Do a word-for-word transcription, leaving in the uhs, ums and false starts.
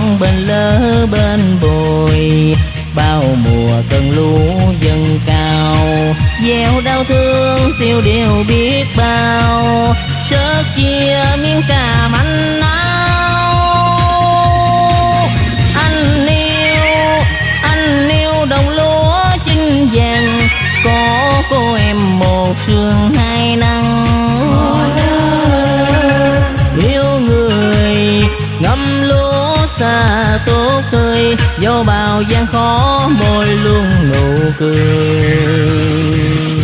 non bên lỡ bên bồi, bao mùa cơn lũ dâng cao, gieo đau thương siêu điều biết bao, sớt chia miếng cà manh áo. Anh yêu, anh yêu đồng lúa chín vàng, có cô em một sương hai nắng. Yêu người ngâm lúa xa tốt tươi, dẫu bao gian khó môi luôn nụ cười.